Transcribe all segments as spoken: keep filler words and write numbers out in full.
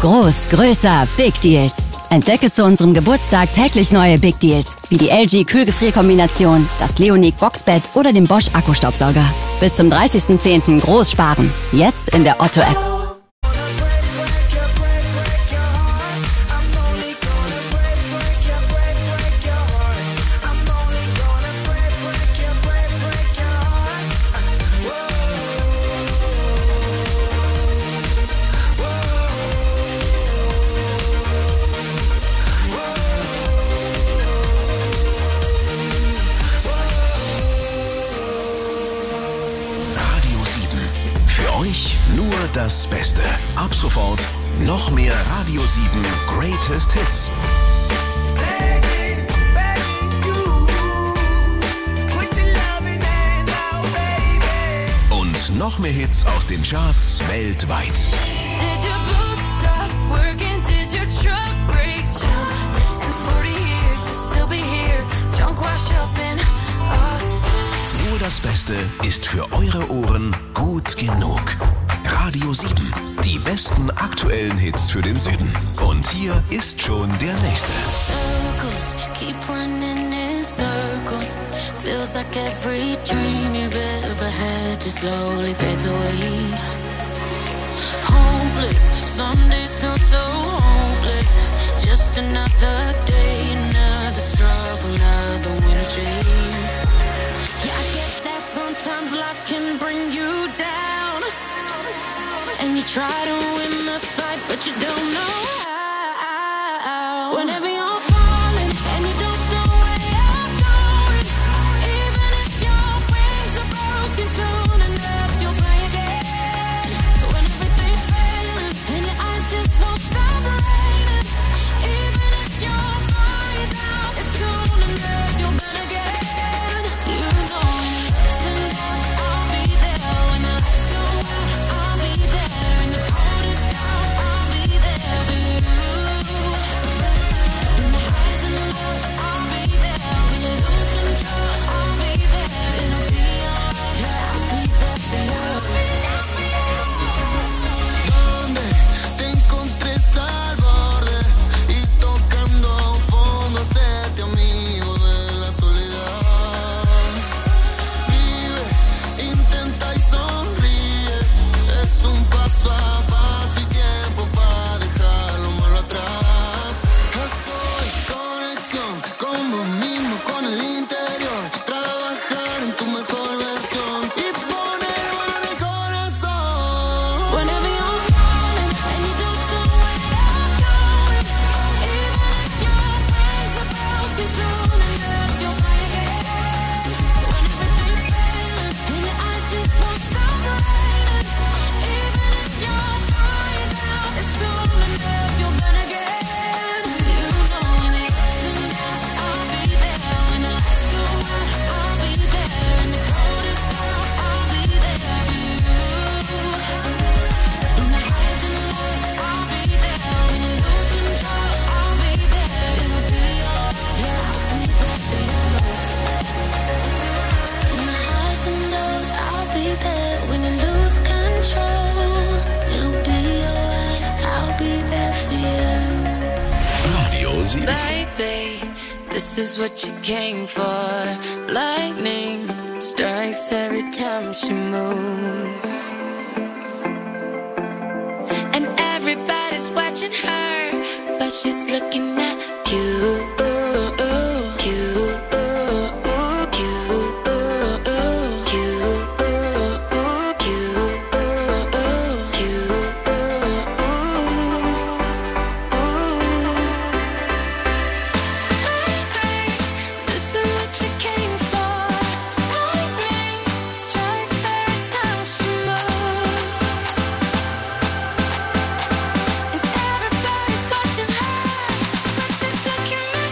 Groß, größer, Big Deals. Entdecke zu unserem Geburtstag täglich neue Big Deals, wie die L G Kühlgefrierkombination, das Leonic Boxbett oder den Bosch Akkustaubsauger. Bis zum dreißigsten zehnten groß sparen. Jetzt in der Otto-App. Nur das Beste. Ab sofort noch mehr Radio sieben Greatest Hits. Und noch mehr Hits aus den Charts weltweit. Nur das Beste ist für eure Ohren gut genug. Radio sieben, die besten aktuellen Hits für den Süden. Und hier ist schon der nächste. Circles, keep running in circles. Feels like every dream you've ever had just slowly fades away. Hopeless, some days feel so hopeless. Just another day, another struggle, another winter chase. Yeah, I guess that sometimes life can bring you down. And you try to win the fight, but you don't know how. Whenever you're falling and you don't know where you're going, even if your wings are broken, soon enough you'll fly again. When everything's failing and your eyes just won't stop raining, even if your fire's out, it's soon enough you'll burn again. You know ups and downs, I'll be there when the lights go out. I'll be there in the coldest hour. I'll be there for you. In the highs and lows, I'll be there when you lose control. I'll be there, it'll be alright. Yeah, I'll be there for you. Donde te encontres al borde y tocando fondo, séte amigo de la soledad. Vive, intenta y sonríe. Es un paso a paso y tiempo para dejar lo malo atrás. Soy conexión con vos mismo, con el interior. Trabajar en tu mejor versión y poner valor en el corazón. Whenever you're falling and you don't know where you're going, even if your wings are broken, soon enough you'll fly again. When everything's failing and your eyes just won't stop raining, even if your fire's out, it's soon enough you'll burn again. You know in the ups and downs, I'll be there when the lights go out. I'll be there in the coldest hour. I'll be there for you. In the highs and lows, I'll be there when you lose control. I'll be there, it'll be alright. Yeah, I'll be there for you. In the highs and lows, I'll be there when you lose control. It'll be alright. I'll be there for you. Radio sieben. Baby, this is what you came for. Lightning strikes every time she moves. And everybody's watching her, but she's looking at you. You. This is what you came for. Lightning strikes every time she moves. And everybody's watching her, but she's looking at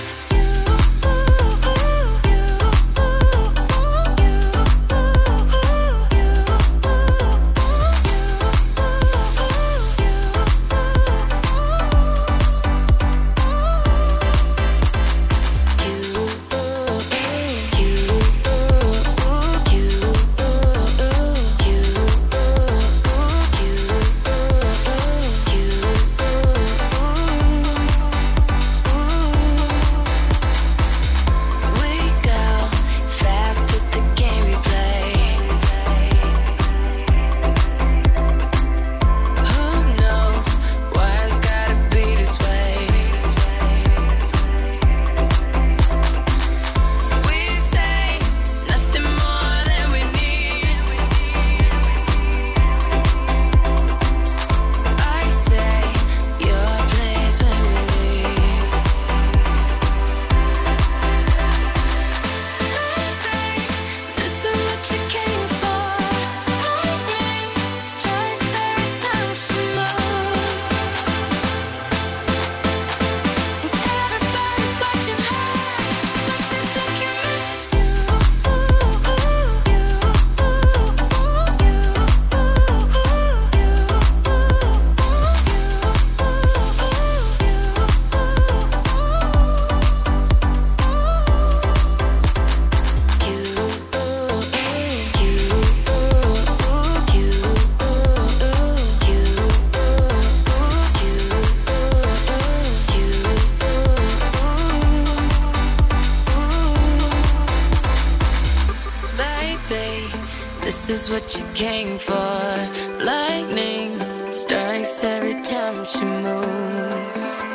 is what you came for. Lightning strikes every time she moves.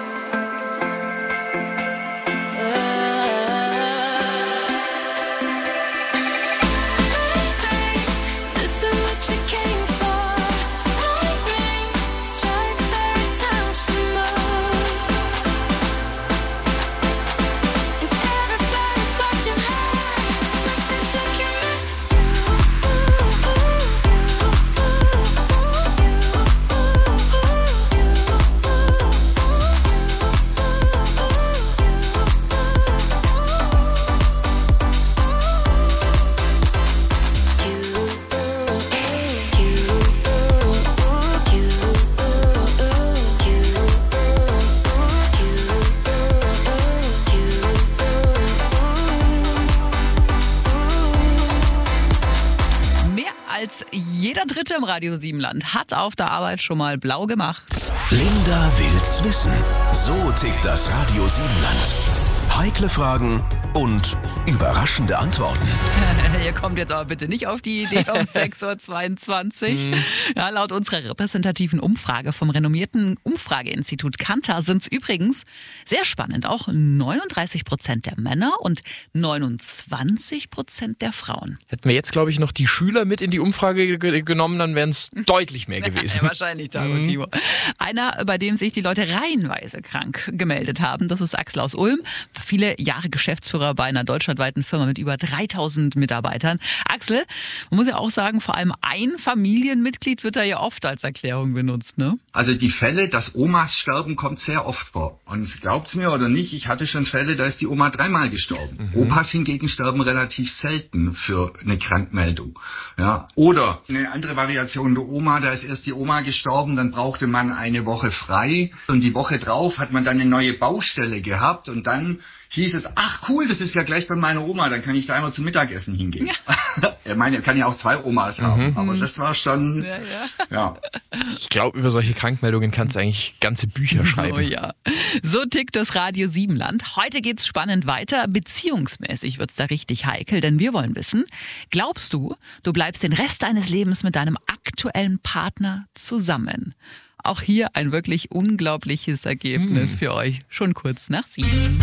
Jeder Dritte im Radio sieben Land hat auf der Arbeit schon mal blau gemacht. Linda will's wissen. So tickt das Radio sieben Land. Heikle Fragen und überraschende Antworten. Ihr kommt jetzt aber bitte nicht auf die Idee um sechs Uhr zweiundzwanzig. Mhm. Ja, laut unserer repräsentativen Umfrage vom renommierten Umfrageinstitut Kantar sind es übrigens, sehr spannend, auch neununddreißig Prozent der Männer und neunundzwanzig Prozent der Frauen. Hätten wir jetzt, glaube ich, noch die Schüler mit in die Umfrage ge- genommen, dann wären es deutlich mehr gewesen. Ja, wahrscheinlich, Dago mhm. Timo. Einer, bei dem sich die Leute reihenweise krank gemeldet haben, das ist Axel aus Ulm. War viele Jahre Geschäftsführer bei einer deutschlandweiten Firma mit über dreitausend Mitarbeitern. Axel, man muss ja auch sagen, vor allem ein Familienmitglied wird da ja oft als Erklärung benutzt, ne? Also die Fälle, dass Omas sterben, kommt sehr oft vor. Und glaubt's mir oder nicht, ich hatte schon Fälle, da ist die Oma dreimal gestorben. Mhm. Opas hingegen sterben relativ selten für eine Krankmeldung. Ja. Oder eine andere Variation der Oma, da ist erst die Oma gestorben, dann brauchte man eine Woche frei und die Woche drauf hat man dann eine neue Baustelle gehabt und dann hieß es, ach cool, das ist ja gleich bei meiner Oma, dann kann ich da einmal zum Mittagessen hingehen. Ja. Ich meine, er kann ja auch zwei Omas haben, mhm. aber das war schon, ja. ja. ja. Ich glaube, über solche Krankmeldungen kannst du eigentlich ganze Bücher schreiben. Oh ja. So tickt das Radio sieben Land. Heute geht's spannend weiter. Beziehungsmäßig wird's da richtig heikel, denn wir wollen wissen, glaubst du, du bleibst den Rest deines Lebens mit deinem aktuellen Partner zusammen? Auch hier ein wirklich unglaubliches Ergebnis mhm. für euch. Schon kurz nach sieben.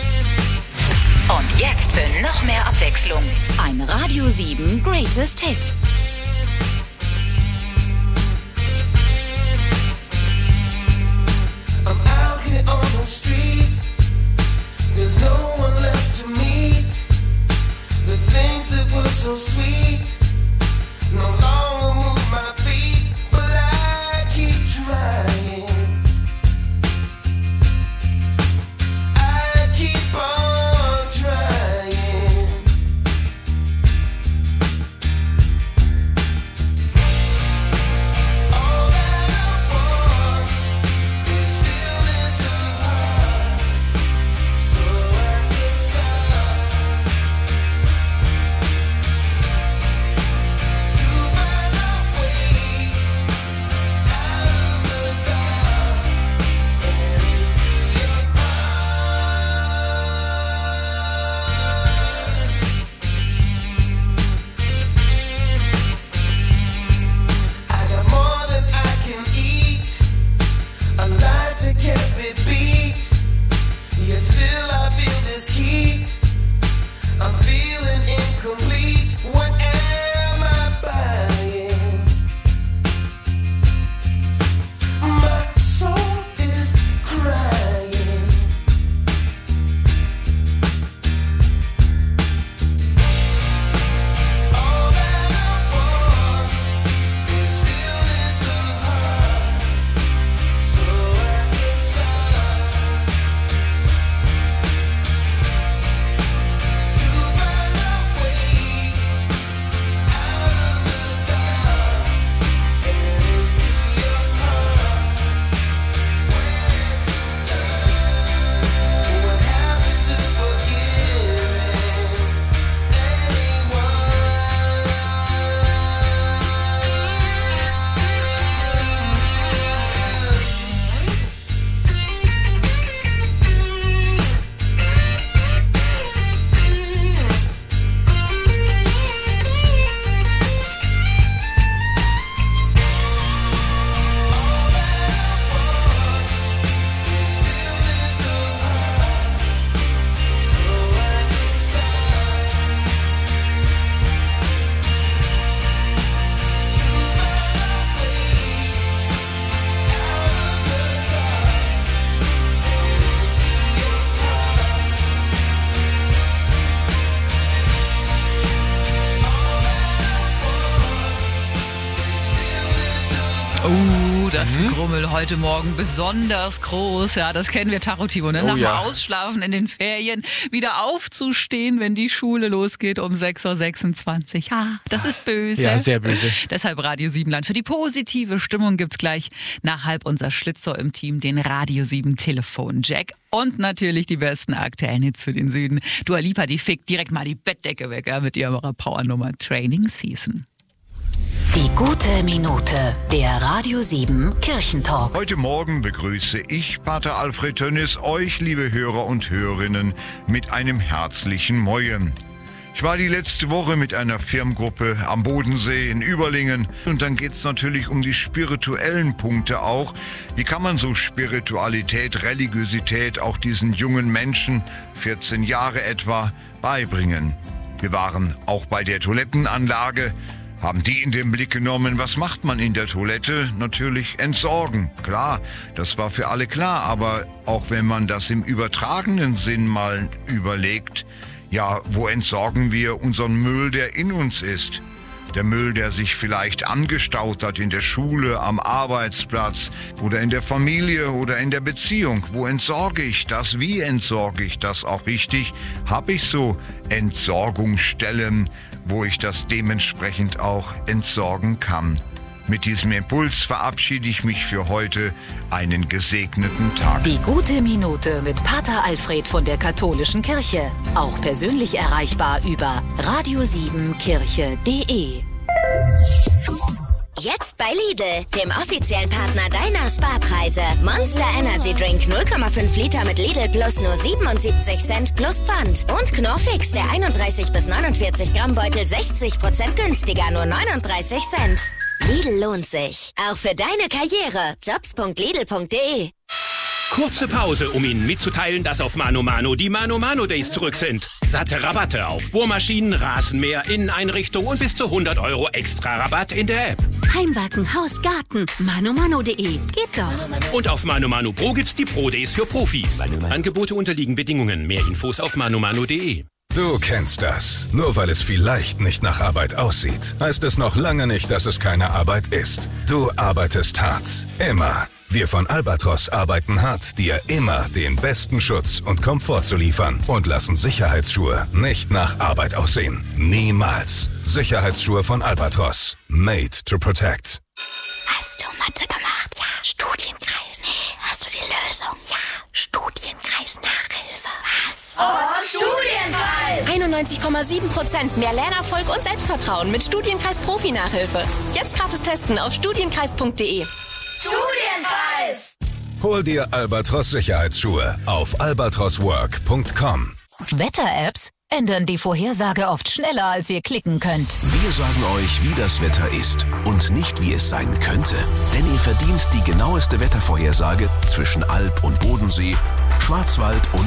Und jetzt für noch mehr Abwechslung. Ein Radio sieben Greatest Hit. I'm out here on the street. There's no one left to meet. The things that were so sweet no longer move my feet, but I keep trying. I keep on trying. All that I want is stillness of heart, so I can start to find a way out of the dark. Weihnachtsgrummel heute Morgen besonders groß. Ja, das kennen wir, Tacho Timo, ne? Oh, Nach dem ja. Ausschlafen in den Ferien wieder aufzustehen, wenn die Schule losgeht um sechs Uhr sechsundzwanzig. Ah, das ist böse. Ja, sehr böse. Deshalb Radio sieben Land. Für die positive Stimmung gibt's gleich nach halb unser Schlitzohr im Team, den Radio sieben Telefonjack. Und natürlich die besten aktuellen Hits für den Süden. Dua Lipa, die fickt direkt mal die Bettdecke weg, ja, mit ihrer Powernummer Training Season. Die gute Minute, der Radio sieben Kirchentalk. Heute Morgen begrüße ich, Pater Alfred Tönnis, euch, liebe Hörer und Hörerinnen, mit einem herzlichen Moin. Ich war die letzte Woche mit einer Firmengruppe am Bodensee in Überlingen und dann geht es natürlich um die spirituellen Punkte auch. Wie kann man so Spiritualität, Religiosität auch diesen jungen Menschen, vierzehn Jahre etwa, beibringen? Wir waren auch bei der Toilettenanlage, haben die in den Blick genommen. Was macht man in der Toilette? Natürlich entsorgen. Klar, das war für alle klar, aber auch wenn man das im übertragenen Sinn mal überlegt, ja, wo entsorgen wir unseren Müll, der in uns ist? Der Müll, der sich vielleicht angestaut hat in der Schule, am Arbeitsplatz oder in der Familie oder in der Beziehung. Wo entsorge ich das? Wie entsorge ich das auch richtig? Habe ich so Entsorgungsstellen, wo ich das dementsprechend auch entsorgen kann? Mit diesem Impuls verabschiede ich mich für heute. Einen gesegneten Tag. Die gute Minute mit Pater Alfred von der Katholischen Kirche. Auch persönlich erreichbar über radio sieben kirche punkt de. Jetzt bei Lidl, dem offiziellen Partner deiner Sparpreise. Monster Energy Drink null Komma fünf Liter mit Lidl Plus nur siebenundsiebzig Cent plus Pfand. Und Knorrfix, der einunddreißig bis neunundvierzig Gramm Beutel sechzig Prozent günstiger, nur neununddreißig Cent. Lidl lohnt sich. Auch für deine Karriere. jobs punkt lidl punkt de. Kurze Pause, um Ihnen mitzuteilen, dass auf Mano Mano die Mano Mano Days zurück sind. Satte Rabatte auf Bohrmaschinen, Rasenmäher, Inneneinrichtung und bis zu hundert Euro extra Rabatt in der App. Heimwerken, Haus, Garten, manomano punkt de. Geht doch. Und auf Mano Mano Pro gibt's die Pro Days für Profis. Angebote unterliegen Bedingungen. Mehr Infos auf manomano punkt de. Du kennst das. Nur weil es vielleicht nicht nach Arbeit aussieht, heißt es noch lange nicht, dass es keine Arbeit ist. Du arbeitest hart. Immer. Wir von Albatros arbeiten hart, dir immer den besten Schutz und Komfort zu liefern und lassen Sicherheitsschuhe nicht nach Arbeit aussehen. Niemals. Sicherheitsschuhe von Albatros. Made to protect. Hast du Mathe gemacht? Ja. Studienkreis? Nee. Hast du die Lösung? Ja. Studienkreis Nachhilfe. Was? Oh, Studienkreis! einundneunzig Komma sieben Prozent mehr Lernerfolg und Selbstvertrauen mit Studienkreis Profi-Nachhilfe. Jetzt gratis testen auf studienkreis punkt de. Studienkreis! Hol dir Albatros Sicherheitsschuhe auf albatros work punkt com. Wetter-Apps ändern die Vorhersage oft schneller, als ihr klicken könnt. Wir sagen euch, wie das Wetter ist und nicht, wie es sein könnte. Denn ihr verdient die genaueste Wettervorhersage zwischen Alp und Bodensee, Schwarzwald und